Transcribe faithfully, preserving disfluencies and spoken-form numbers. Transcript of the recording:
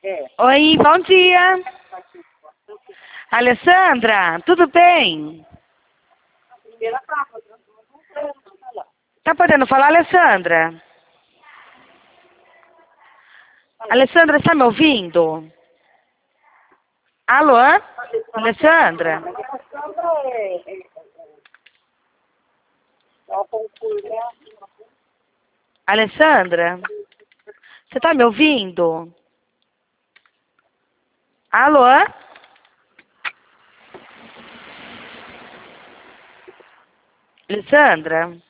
Oi, bom dia. Alessandra, tudo bem? Tá podendo falar, Alessandra? Alessandra, está me ouvindo? Alô? Alessandra? Alessandra? Você está me ouvindo? Alô? Alessandra?